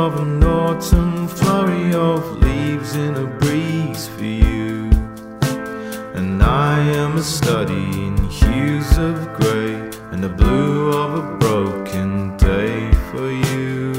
of an autumn flurry of leaves in a breeze for you. And I am a study in hues of grey and the blue of a broken day for you.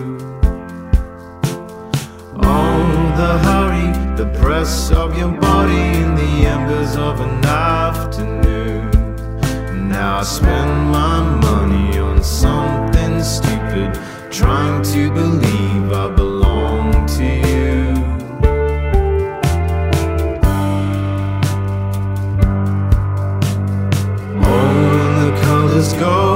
Oh, the hurry, the press of your body in the embers of an afternoon. Now I spend my money on something stupid, trying to believe I belong to you. Oh, when the colors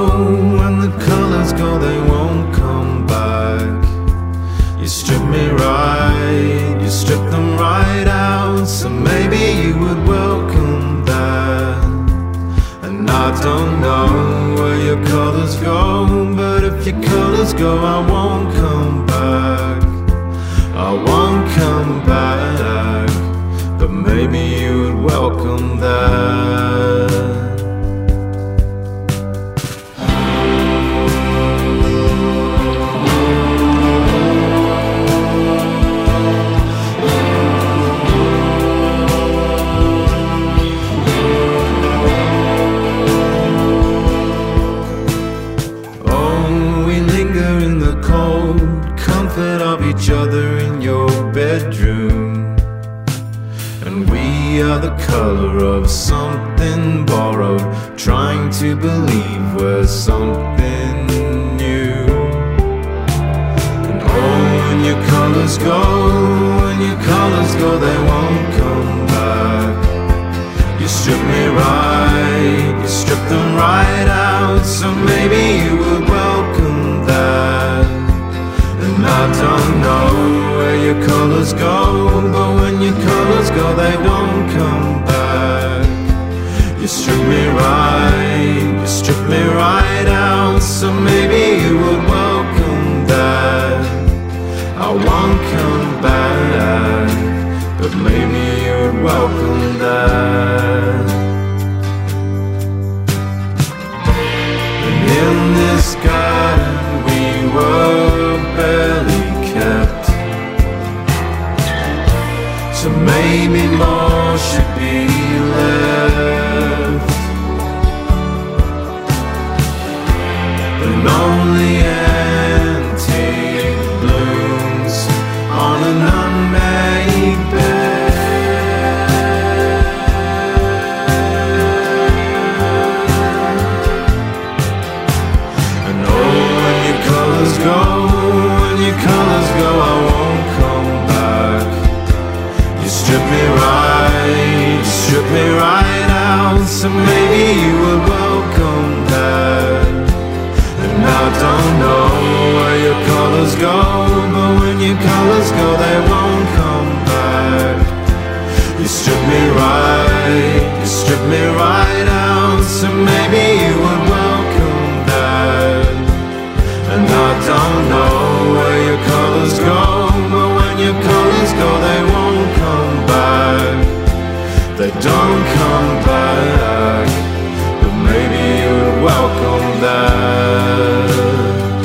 go, they won't come back. You strip me right, you strip them right out, so maybe you would welcome that. And I don't know where your colors go, but if your colors go, I won't come back. I won't come back, but maybe you would welcome that. Of each other in your bedroom, and we are the color of something borrowed, trying to believe we're something new. And oh, when your colors go, they won't come back. You strip me right, you strip them right out, so maybe you would welcome that. And I don't know where your colors go, but when your colors go, they don't come back. You strip me right, you strip me right out, so maybe you would welcome that. I won't come back, but maybe you would welcome that. And in this garden we were barely kept, so maybe more should be left. And only antique blooms on an unmade bed. And oh, when your colors go, I won't come back. You strip me right out, so maybe you would welcome that. And I don't know where your colors go, but when your colors go, they won't come back. You strip me right out, so maybe you would welcome that. And I don't know where your colors go, but when your colors go, they won't come back. They don't come back, but maybe you would welcome that.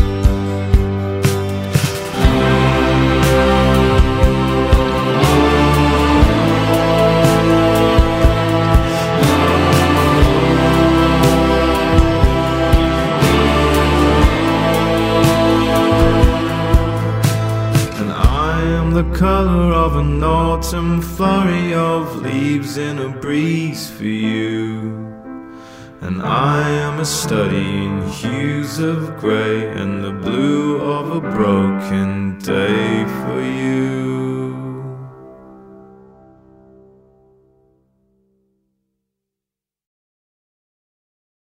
The color of an autumn flurry of leaves in a breeze for you. And I am a study in hues of grey and the blue of a broken day for you.